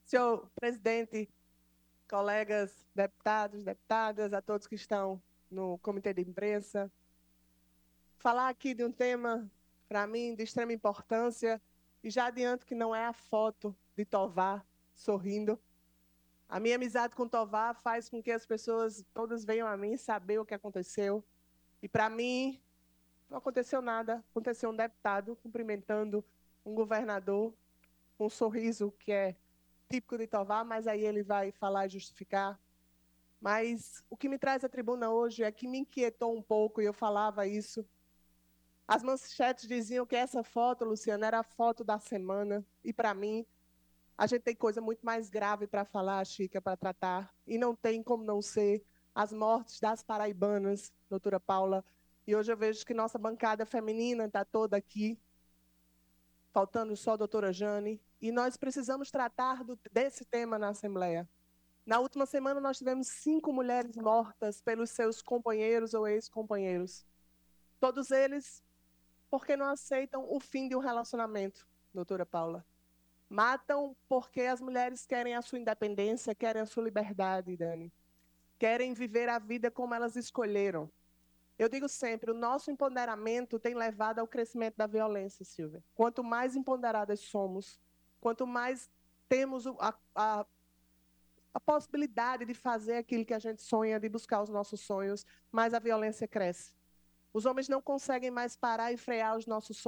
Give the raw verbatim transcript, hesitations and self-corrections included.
Senhor presidente, colegas deputados, deputadas, a todos que estão no comitê de imprensa, falar aqui de um tema, para mim, de extrema importância, e já adianto que não é a foto de Tovar sorrindo. A minha amizade com Tovar faz com que as pessoas todas venham a mim saber o que aconteceu. E, para mim, não aconteceu nada. Aconteceu um deputado cumprimentando um governador com um sorriso que é típico de Tovar, mas aí ele vai falar e justificar. Mas o que me traz à tribuna hoje é que me inquietou um pouco, e eu falava isso. As manchetes diziam que essa foto, Luciana, era a foto da semana. E, para mim, a gente tem coisa muito mais grave para falar, Chica, para tratar. E não tem como não ser as mortes das paraibanas, doutora Paula. E hoje eu vejo que nossa bancada feminina está toda aqui, faltando só a doutora Jane. E nós precisamos tratar do, desse tema na Assembleia. Na última semana, nós tivemos cinco mulheres mortas pelos seus companheiros ou ex-companheiros. Todos eles porque não aceitam o fim de um relacionamento, doutora Paula. Matam porque as mulheres querem a sua independência, querem a sua liberdade, Dani. Querem viver a vida como elas escolheram. Eu digo sempre, o nosso empoderamento tem levado ao crescimento da violência, Silvia. Quanto mais empoderadas somos, quanto mais temos a, a a possibilidade de fazer aquilo que a gente sonha, de buscar os nossos sonhos, mais a violência cresce. Os homens não conseguem mais parar e frear os nossos sonhos.